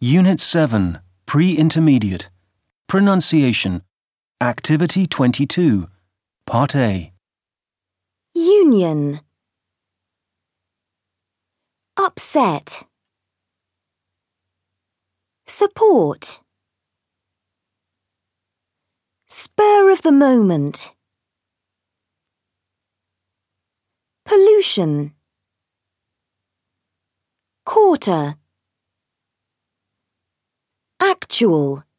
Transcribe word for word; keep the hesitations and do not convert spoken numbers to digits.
Unit seven, Pre-Intermediate. Pronunciation. Activity twenty-two. Part A. Union. Upset. Support. Spur of the moment. Pollution. Quarter. Actual.